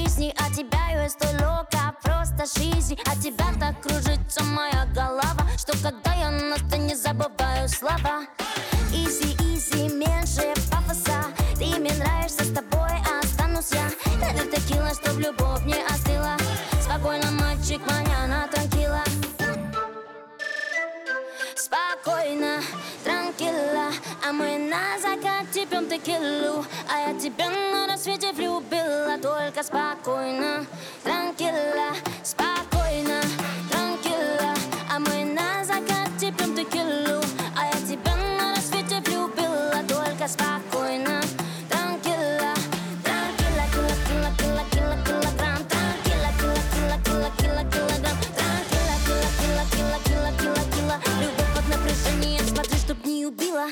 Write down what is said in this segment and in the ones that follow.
жизни. От тебя есть только просто жизнь. От тебя так кружится моя голова, что когда я на то не забываю слова. Изи, изи, меньше пафоса. Ты мне нравишься, с тобой останусь я. Налив текила, чтоб любовь не остыла. Спокойно, мальчик, маньяна, транкила. Спокойно, транкила. А мы на закате пьем текилу. А я тебя на рассвете влюбила. Только спокойно, транкила. Спокойно, транкила. А мы на закате пьем текилу. А я тебя на рассвете влюбила. Только спокойно, транкила. Транкила, кила, кила, кила, кила, килограмм. Транкила, кила, кила, кила, кила, килограмм. Транкила, кила, кила, кила, кила, кила, кила. Любовь под напряжением, смотри, чтоб не убила.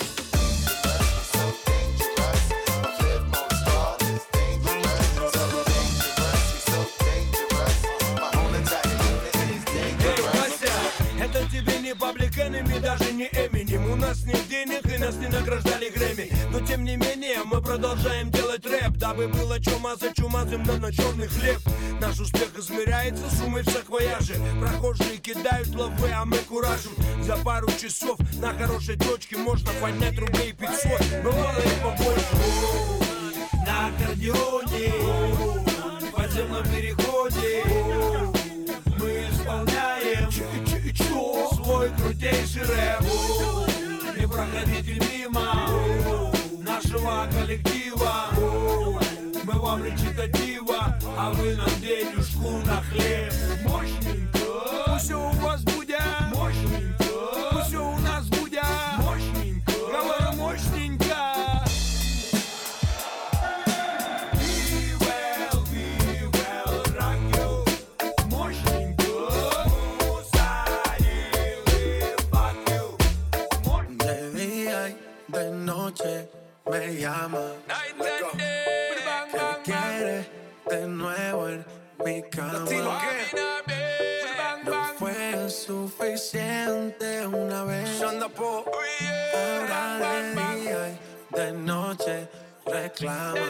Это тебе не Public Enemy, даже не Eminem. У нас нет денег и нас не награждали Грэмми. Но тем не менее мы продолжаем делать рэп, дабы было чё мазать чумазым, но на черный хлеб. Наш успех измеряется суммой в саквояже. Прохожие кидают лавы, а мы куражим. За пару часов на хорошей точке можно поднять рублей 500. Бывало и побольше. На аккордеоне, в подземном переходе мы исполняем свой крутейший рэп. Не проходите мимо нашего коллектива. Мы вам речитатива, а вы нам денежку на хлеб. Мощненько, пусть все у вас будет. Мощненько, пусть все у нас будет. Мощненько, говорю мощненько. De noche me llama, que quiere de nuevo en mi cama. No fue suficiente una vez. Ahora de día y de noche reclama.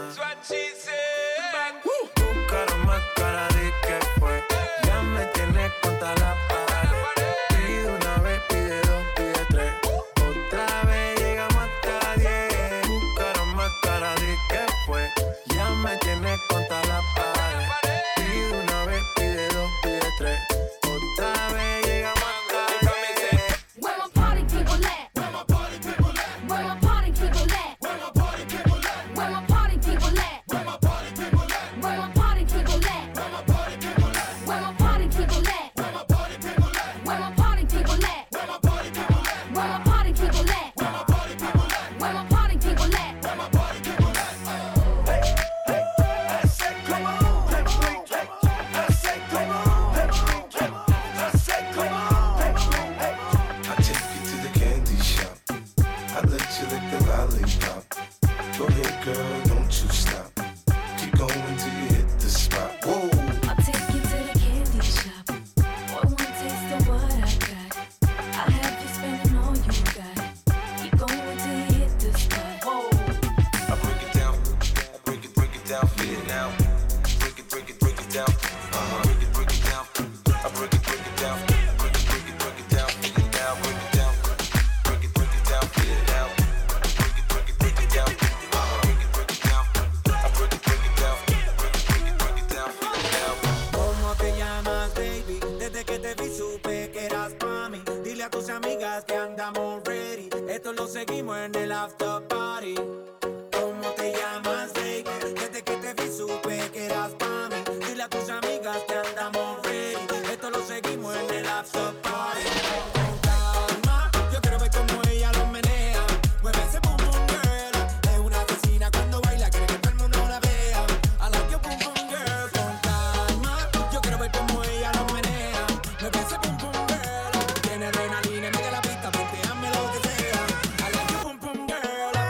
Tu cara más cara de que fue. Ya me tienes contra la pared. Pide una vez, pide dos, pide tres. Otra vez llegamos hasta 10. Tu cara más cara de que fue. Ya me tienes contra la pared. Pide una vez, pide dos, pide tres. Otra vez llegamos hasta 10. Where my party people at? Where my party people at? Where my party people at? Where my party people at? Where my party people at? Where my party people at? Where my party people at? Where my party people at? Where my party people at? Where my party people at? Where my party people at? Where my party people at? Where my party people at? Where my party people at? Where my party people at? Where my party people at? I said come on, I said come on, I said come on. I take you to the candy shop. I let you lick the lollipop. Go ahead, girl, don't you stop. Keep going till you hit the spot. Whoa. I'll take you to the candy shop. Boy, one taste of what I got. I'll have you spending all you got. Keep going till you hit the spot. Whoa. I break it down, break it down, feel it now. Break it down. Break it down. I break it down. Break it down, feel it now. Break it down. Break it down, feel it now. Break it down. Break it down. I break it down. Break it down, feel it now. ¿Cómo te llamas, baby? Desde que te vi supe que eras pa' mí. Dile a tus amigas que andamos ready. Esto lo seguimos en el after party. ¿Cómo te llamas, baby? Desde que te vi supe que eras pa' mí. Dile a tus amigas que andamos ready. Esto lo seguimos en el after party. Con calma, yo quiero ver cómo ella lo menea. Mueve ese boom boom girl. Es una asesina cuando baila, quiere que todo el mundo la vea. I like your boom boom girl. Con calma, yo quiero ver cómo ella lo menea. Mueve ese boom boom girl. Tiene adrenalina, mete la pista, planteame lo que sea. I like your boom boom girl.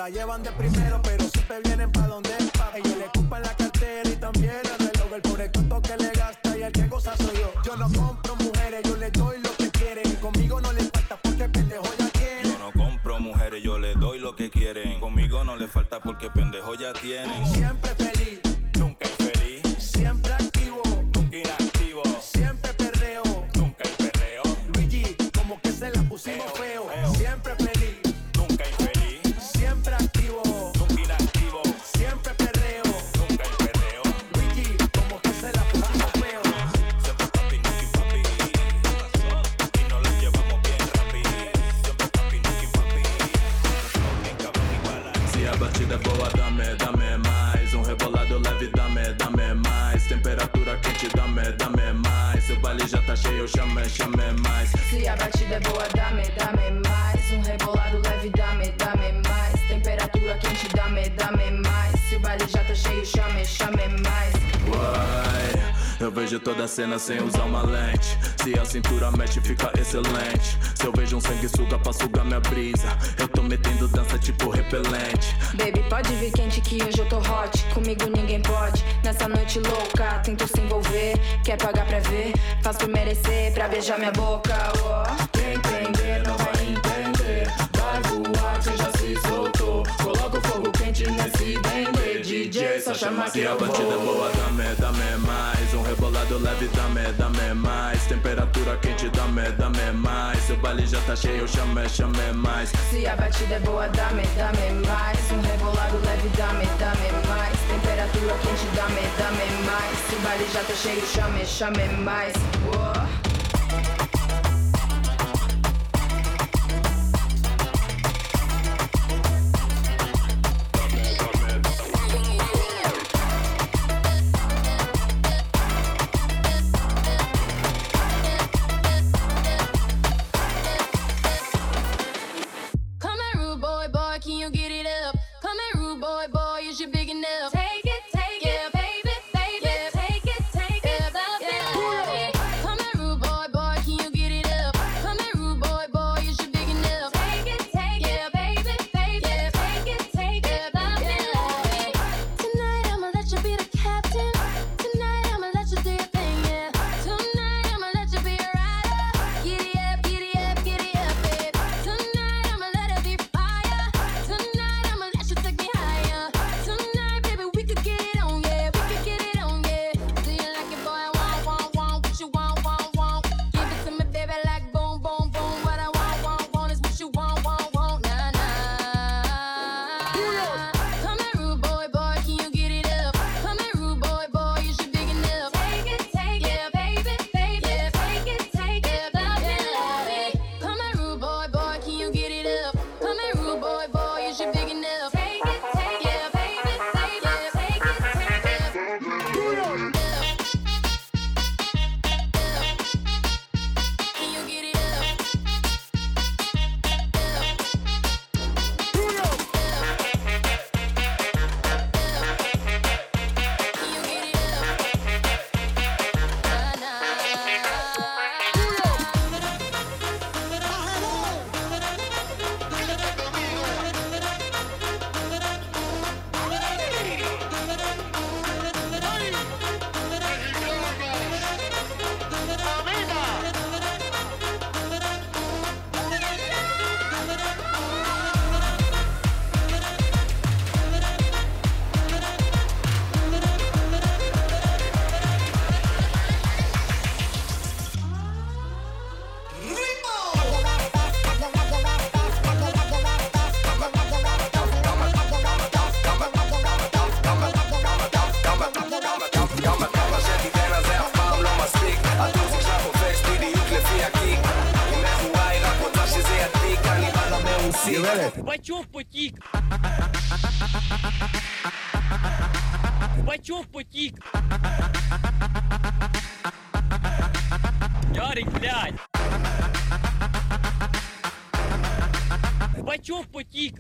la llevan de primero, pero siempre vienen pa' donde es pa'. Ellos le ocupan la cartera y también el reloj. El pobre cuento que le gasta y el que goza soy yo. Yo no compro mujeres, yo les doy lo que quieren. Y conmigo no les falta porque pendejo ya tienen. Yo no compro mujeres, yo les doy lo que quieren. Conmigo no les falta porque pendejo ya tienen. Siempre feliz, Nunca infeliz, siempre activo, nunca inactivo. siempre perreo. Nunca el perreo, Luigi, como que se la pusimos feo. Siempre feliz, nunca infeliz, siempre activo, nunca inactivo. siempre perreo. Nunca el perreo, Luigi, como que se la pusimos feo. siempre papi, nunca papi. Y nos lo llevamos bien rápido. Siempre papi, nunca papi. Bien cabrón igual a Se a batida é boa, dame mais. Rebolado leve, dame mais. Temperatura quente, dame mais. Seu baile já tá cheio, chame mais. Se a batida é boa, dame mais. Rebolado leve, dame mais. Temperatura quente, dame mais. Se o baile já tá cheio, chame mais. Uai, eu vejo toda a cena sem usar uma lente. Se a cintura mexe, fica excelente. Se eu vejo sanguessuga pra sugar minha brisa, eu tô metendo dança tipo repelente. Baby, pode vir quente que hoje eu tô hot. Comigo ninguém pode. Nessa noite louca, tento se envolver. Quer pagar pra ver? Faz por merecer, pra beijar minha boca. Quem entender não vai entender. Vai voar, quem já se soltou. Coloca o fogo quente nesse dendê. DJ, só chama que Se a eu batida é vou. boa, dame mais. Rebolado leve, dame mais. Temperatura quente, dame mais. Seu baile já tá cheio, chame mais. Se a batida é boa, dame mais. Rebolado leve, dame mais. Temperatura quente, dame mais. Se o baile já tá cheio, chame mais. Come here, rude boy, can you get it up? Come here, rude boy, is you big enough? Take it, yeah, baby, yeah, take it, love it. Come here, rude boy, can you get it up? Come here, rude boy, is you big enough? Take it, yeah, baby, yeah, take it, love it. Tonight I'ma let you be the captain. Tonight I'ma let you do your thing, yeah. Tonight I'ma let you be a rider. Giddy up, babe. Tonight I'ma let it be fire. Tonight I'ma let you take me higher. Tonight, baby, we could get it on, yeah. We could get it on, yeah. Do you like it, boy? Want what you want. Give it to me, baby, like boom. What I want is what you want. Nah. Come here, rude boy, can you get it up? Come here, rude boy, is you big enough? Take it, yeah, baby, yeah, take it, love it. Come here, rude boy, can you get it up? Come here, rude boy, is you big enough? Take it, yeah, baby, yeah, take it, Can you get it up? Can you get it up? Nah. Бачок потік. Ярик, блядь. Бачок потік.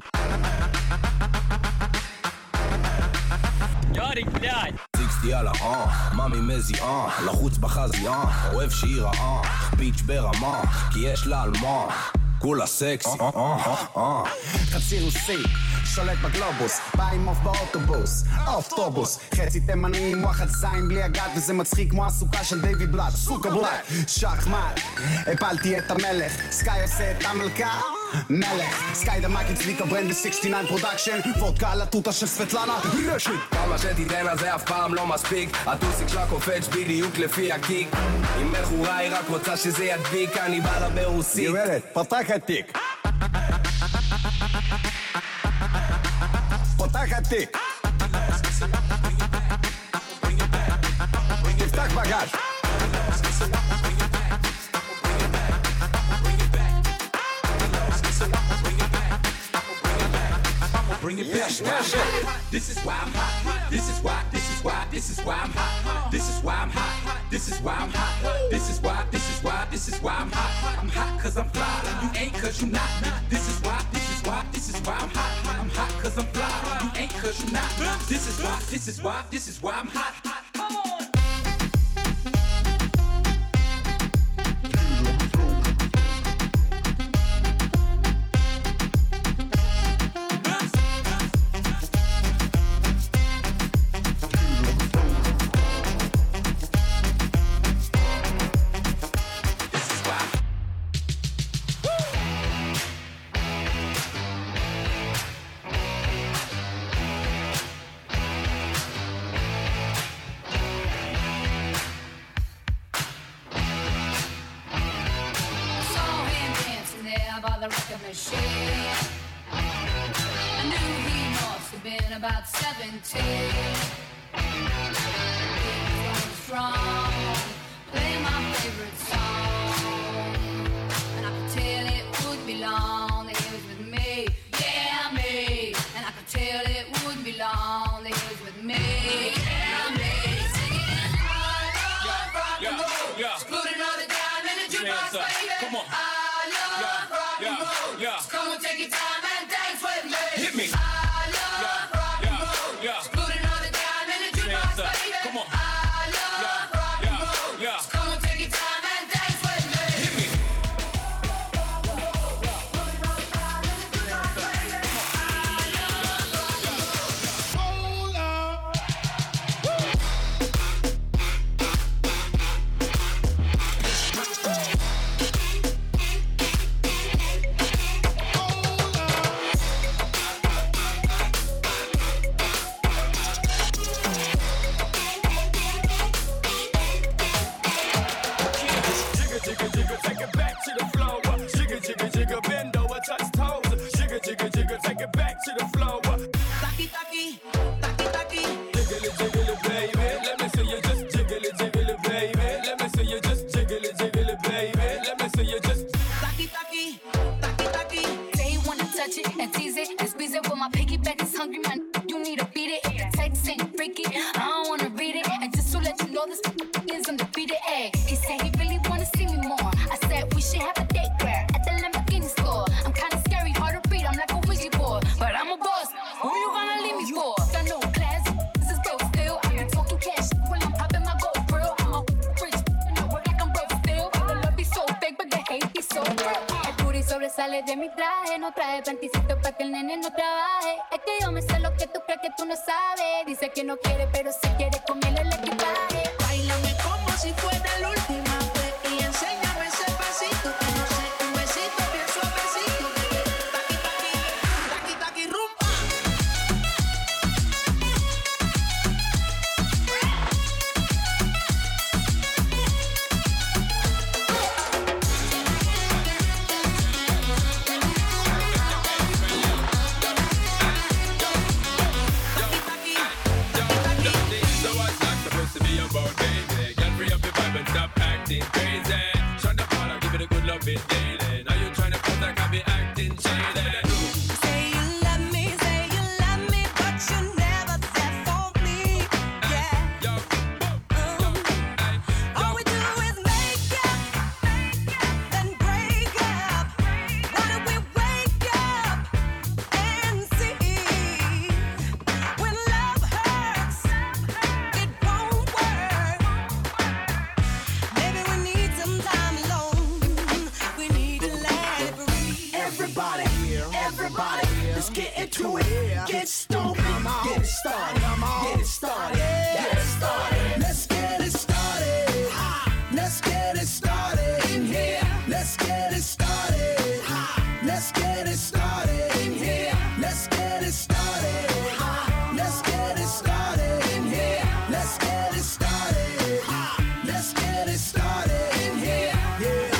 Ярик, blядь. יאללה, מאמי מזי, לחוץ בחזי, אוהב שירה, ביץ' ברמה, כי יש לה על מה, כולה סקסי, חצי רוסי, שולט בגלובוס, בא עם עוף באוטובוס, אוטובוס, חצי תימני עם וואחד זין בלי הגת, וזה מצחיק כמו הסוכה של דיוויד בלאט, סוכה בלאט, שחמט, הפלתי את המלך, סקאי עושה את המלכה, מלך, סקאי דמק הצליק הברנד ב-69 פרודקשן, וודקה על הטוטה של סבטלנה, רשת. כמה שתיתן על זה אף פעם לא מספיק, הטוסיק שלה קופץ בדיוק לפי הקיק, אם בחורה היא רק רוצה שזה ידביק, אני בא לה ברוסית. גברת, פתח התיק. פתח התיק. תפתח בגש. Bring it back. This is why I'm hot. This is why I'm hot. This is why I'm hot. This is why I'm hot. This is why I'm hot. I'm hot cause I'm fly. You ain't cause you not. This is why I'm hot. I'm hot cause I'm fly. You ain't cause you not. This is why I'm hot. Come on. About 17, strong, play my favorite song, and I could tell it would be long that he was with me, yeah me, and I could tell it would be long that he was with me, yeah me, singing I love rock and roll, excluding all the diamond and jukebox, baby. Come on. I love rock and roll, so come on, take your time and dance with me. Hit me. Sale de mi traje, no traje panticito pa' que el nene no trabaje. Es que yo me sé lo que tú crees que tú no sabes. Dice que no quiere, pero si quiere comerle el equipaje. Báilame como si fuera la última vez y enséñame ese pasito que no sé, un besito bien suavecito. Taqui, taqui, taqui, taqui, rumba. Crazy, shut the ball, I'll give it a good love it daily. Now you're trying to put like I be acting shady. Say you love me, but you never said for me. Yeah. All we do is make up, then break up. Why don't we wake up and see? When love hurts, it won't work. Maybe we need some time alone. We need to let it breathe. Everybody here, Let's get into it. Get stoned, get it started, get it started, get it started. Let's get it started. Let's get it started in here. Let's get it started. Let's get it started in here. Let's get it started. Let's get it started in here. Let's get it started. Let's get it started in here. Yeah.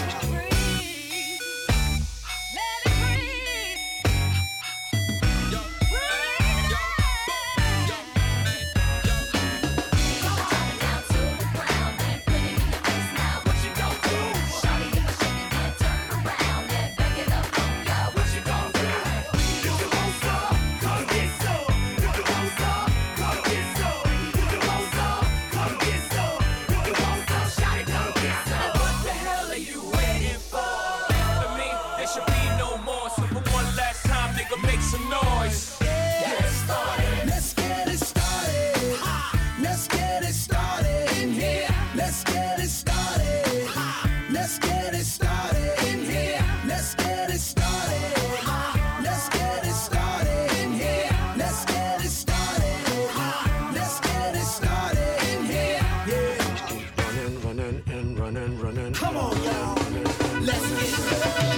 Make some noise. Get it started. Let's get it started. Let's get it started in here. Let's get it started. Let's get it started in here. Let's get it started. Let's get it started in here. Let's get it started. Let's get it started in here. Yeah. Running and running. Come on, y'all. Let's get it.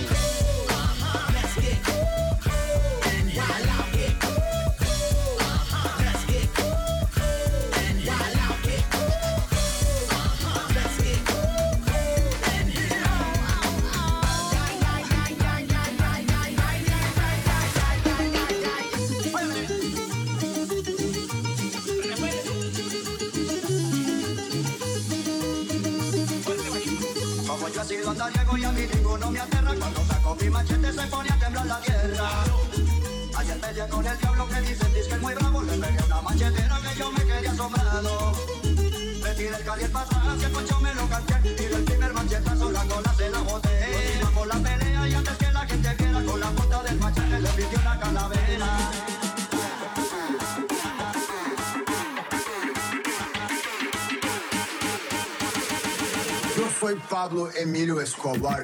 Llego y a mí ninguno me aterra. Cuando saco mi machete se pone a temblar la tierra. Ayer peleé con el diablo que dicen que es muy bravo. Le pegué una machetera que yo me quedé asombrado. Le tiré el caliente para atrás y el poncho me lo canté. Tiré el primer machetazo, la cola se la boté. Continuamos la pelea y antes que la gente viera, con la punta del machete le pidió una calavera. Yo soy Pablo Emilio Escobar.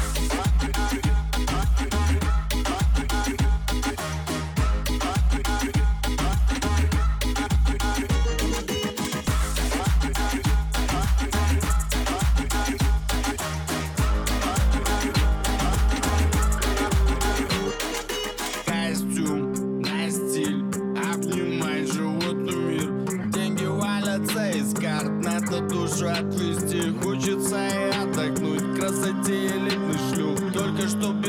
Костюм на стиль, обнимай животный мир. Деньги валятся из карт, надо душу отвести. Хочется и отдохнуть, красоте элитный шлюх. Только чтоб